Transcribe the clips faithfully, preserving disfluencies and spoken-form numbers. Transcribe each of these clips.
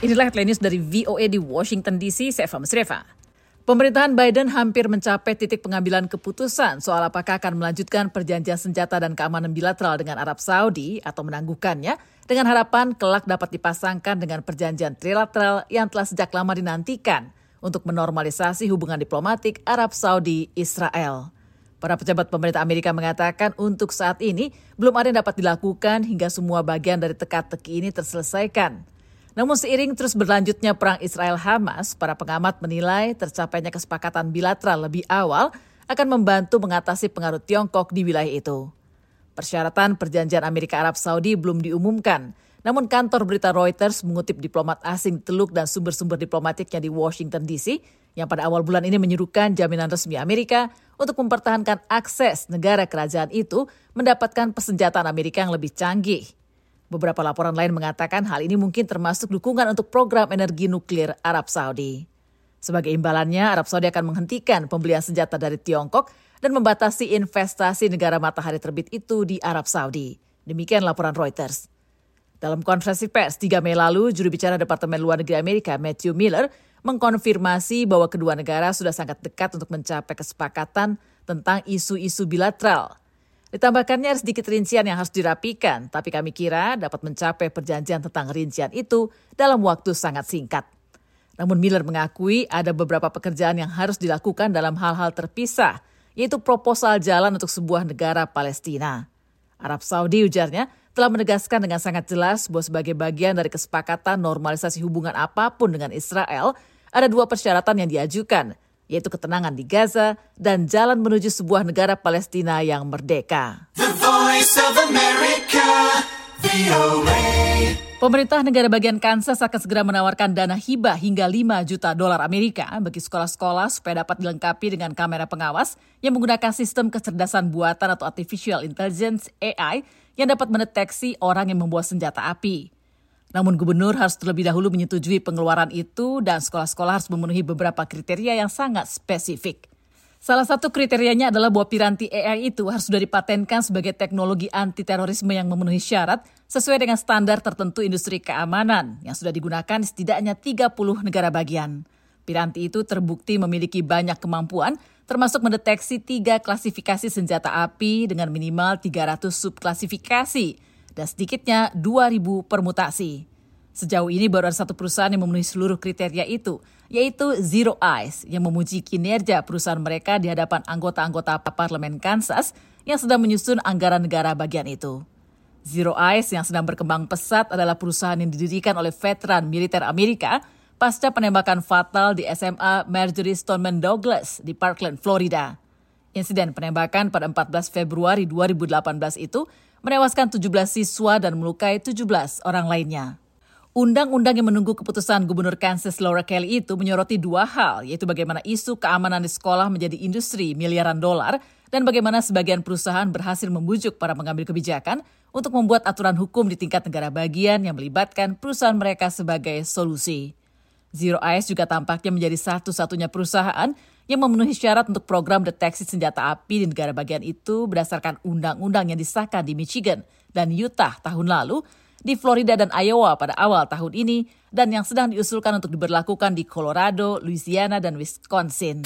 Inilah headline news dari V O A di Washington D C, saya Eva Musreva. Pemerintahan Biden hampir mencapai titik pengambilan keputusan soal apakah akan melanjutkan perjanjian senjata dan keamanan bilateral dengan Arab Saudi atau menangguhkannya dengan harapan kelak dapat dipasangkan dengan perjanjian trilateral yang telah sejak lama dinantikan untuk menormalisasi hubungan diplomatik Arab Saudi-Israel. Para pejabat pemerintah Amerika mengatakan untuk saat ini belum ada yang dapat dilakukan hingga semua bagian dari teka-teki ini terselesaikan. Namun seiring terus berlanjutnya perang Israel-Hamas, para pengamat menilai tercapainya kesepakatan bilateral lebih awal akan membantu mengatasi pengaruh Tiongkok di wilayah itu. Persyaratan perjanjian Amerika-Arab Saudi belum diumumkan, namun kantor berita Reuters mengutip diplomat asing Teluk dan sumber-sumber diplomatiknya di Washington D C yang pada awal bulan ini menyuruhkan jaminan resmi Amerika untuk mempertahankan akses negara kerajaan itu mendapatkan persenjataan Amerika yang lebih canggih. Beberapa laporan lain mengatakan hal ini mungkin termasuk dukungan untuk program energi nuklir Arab Saudi. Sebagai imbalannya, Arab Saudi akan menghentikan pembelian senjata dari Tiongkok dan membatasi investasi negara matahari terbit itu di Arab Saudi. Demikian laporan Reuters. Dalam konferensi pers tiga Mei lalu, juru bicara Departemen Luar Negeri Amerika Matthew Miller mengkonfirmasi bahwa kedua negara sudah sangat dekat untuk mencapai kesepakatan tentang isu-isu bilateral. Ditambahkannya sedikit rincian yang harus dirapikan, tapi kami kira dapat mencapai perjanjian tentang rincian itu dalam waktu sangat singkat. Namun Miller mengakui ada beberapa pekerjaan yang harus dilakukan dalam hal-hal terpisah, yaitu proposal jalan untuk sebuah negara Palestina. Arab Saudi, ujarnya, telah menegaskan dengan sangat jelas bahwa sebagai bagian dari kesepakatan normalisasi hubungan apapun dengan Israel, ada dua persyaratan yang diajukan, yaitu ketenangan di Gaza dan jalan menuju sebuah negara Palestina yang merdeka. The Voice of America, V O A. Pemerintah negara bagian Kansas akan segera menawarkan dana hibah hingga lima juta dolar Amerika bagi sekolah-sekolah supaya dapat dilengkapi dengan kamera pengawas yang menggunakan sistem kecerdasan buatan atau artificial intelligence A I yang dapat mendeteksi orang yang membawa senjata api. Namun gubernur harus terlebih dahulu menyetujui pengeluaran itu dan sekolah-sekolah harus memenuhi beberapa kriteria yang sangat spesifik. Salah satu kriterianya adalah bahwa piranti A I itu harus sudah dipatenkan sebagai teknologi anti-terorisme yang memenuhi syarat sesuai dengan standar tertentu industri keamanan yang sudah digunakan di setidaknya tiga puluh negara bagian. Piranti itu terbukti memiliki banyak kemampuan, termasuk mendeteksi tiga klasifikasi senjata api dengan minimal tiga ratus subklasifikasi dan sedikitnya dua ribu permutasi. Sejauh ini baru ada satu perusahaan yang memenuhi seluruh kriteria itu, yaitu Zero Eyes yang memuji kinerja perusahaan mereka di hadapan anggota-anggota parlemen Kansas yang sedang menyusun anggaran negara bagian itu. Zero Eyes yang sedang berkembang pesat adalah perusahaan yang didirikan oleh veteran militer Amerika pasca penembakan fatal di S M A Marjory Stoneman Douglas di Parkland, Florida. Insiden penembakan pada empat belas Februari dua ribu delapan belas itu menewaskan tujuh belas siswa dan melukai tujuh belas orang lainnya. Undang-undang yang menunggu keputusan Gubernur Kansas Laura Kelly itu menyoroti dua hal, yaitu bagaimana isu keamanan di sekolah menjadi industri miliaran dolar dan bagaimana sebagian perusahaan berhasil membujuk para pengambil kebijakan untuk membuat aturan hukum di tingkat negara bagian yang melibatkan perusahaan mereka sebagai solusi. Zero Eyes juga tampaknya menjadi satu-satunya perusahaan yang memenuhi syarat untuk program deteksi senjata api di negara bagian itu berdasarkan undang-undang yang disahkan di Michigan dan Utah tahun lalu, di Florida dan Iowa pada awal tahun ini, dan yang sedang diusulkan untuk diberlakukan di Colorado, Louisiana, dan Wisconsin.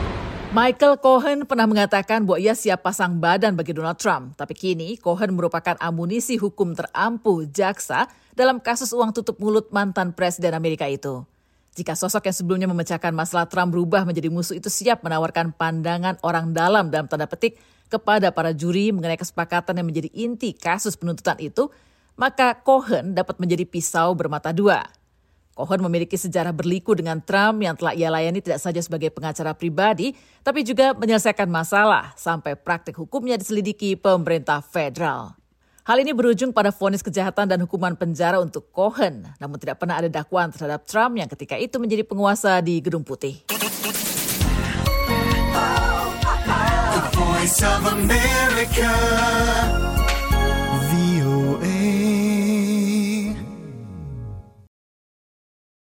Michael Cohen pernah mengatakan bahwa ia siap pasang badan bagi Donald Trump, tapi kini Cohen merupakan amunisi hukum terampuh jaksa dalam kasus uang tutup mulut mantan Presiden Amerika itu. Jika sosok yang sebelumnya memecahkan masalah Trump berubah menjadi musuh itu siap menawarkan pandangan orang dalam dalam tanda petik kepada para juri mengenai kesepakatan yang menjadi inti kasus penuntutan itu, maka Cohen dapat menjadi pisau bermata dua. Cohen memiliki sejarah berliku dengan Trump yang telah ia layani tidak saja sebagai pengacara pribadi, tapi juga menyelesaikan masalah sampai praktik hukumnya diselidiki pemerintah federal. Hal ini berujung pada vonis kejahatan dan hukuman penjara untuk Cohen, namun tidak pernah ada dakwaan terhadap Trump yang ketika itu menjadi penguasa di Gedung Putih. The Voice of America.